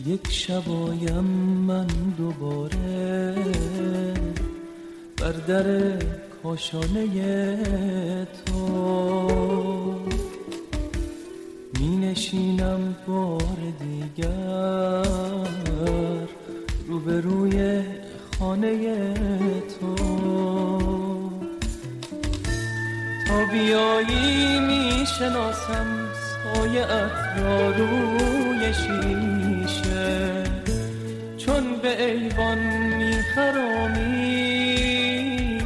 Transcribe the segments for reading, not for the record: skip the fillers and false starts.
یک شبایم من دوباره بر در کاشانه تو می نشینم بار دیگر روبروی خانه تو. تا بیایی می شناسم سایه‌ات را روی شیشه، چون به ایوان می خرامی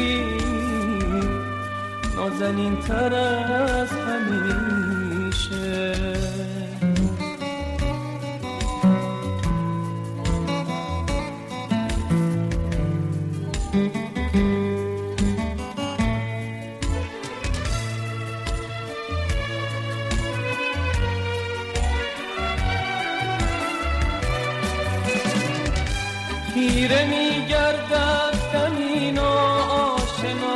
نازنین تر از همیشه. خیره می گردد زمین و آشنا،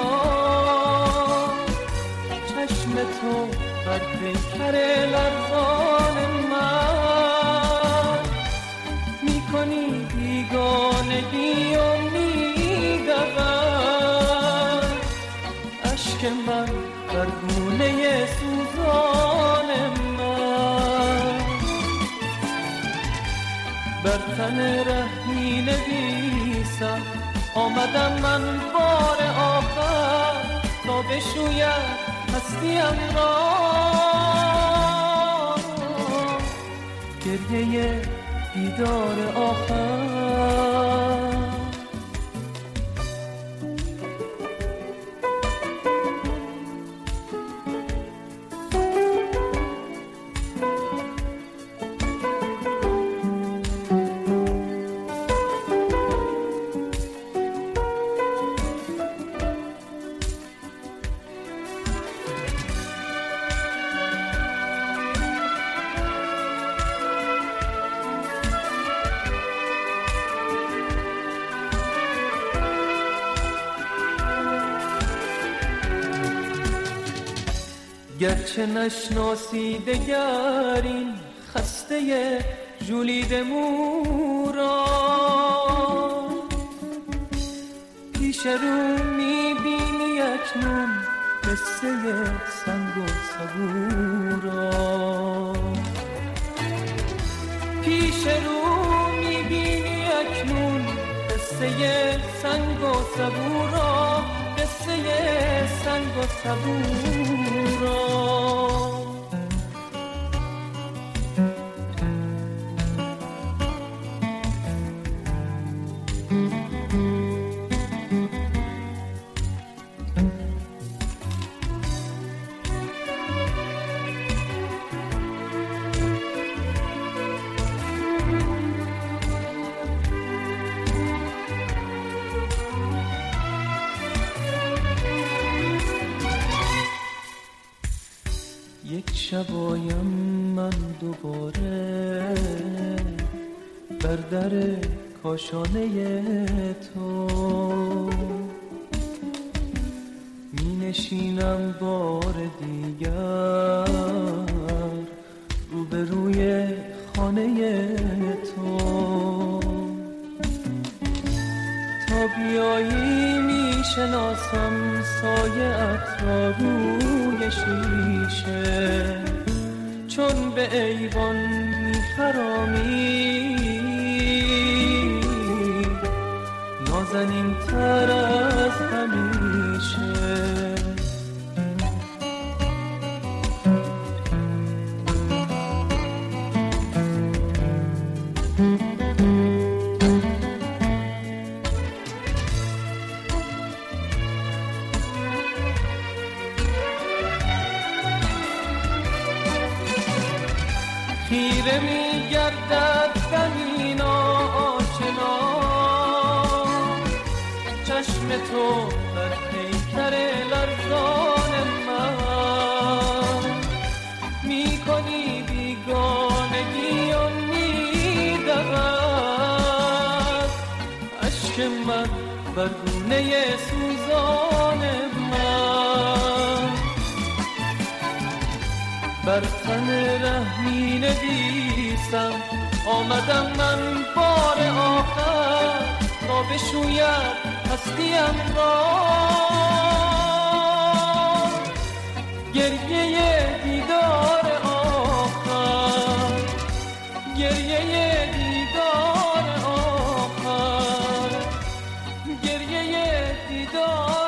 چشم تو بر پیکر لرزان من می کنی بیگانگی و می دود اشک من بر گونه سوزان من. بر تن رهمی نویسم آمدم من بار آخر تا بشویم هستیم را، گریه دیدار آخر. گرچه نشناسی دگر این خسته ژولیده مو را، پیش رو میبینی اکنون قصه سنگ و سبو را. پیش رو میبینی اکنون قصه سنگ و سبو را، قصه سنگ و سبو را. یک شبایم من دوباره بر در کاشانه تو می نشینم بار دیگر روبروی خانه تو. تا بیایی می شناسم سایه‌ات را روی شیشه، چون به ایوان می خرامی نازنین تر از همیشه. خیره می گردد زمین آشنا، چشم تو بر پیکر لرزان من می کنی بیگانگی و می دود اشک من بر گونه سوزان من. بر تن رحمی نویسم نیستم، آمدم من بار آخر تا بشوید هستیم را. گریه دیدار آخر، گریه دیدار آخر، گریه دیدار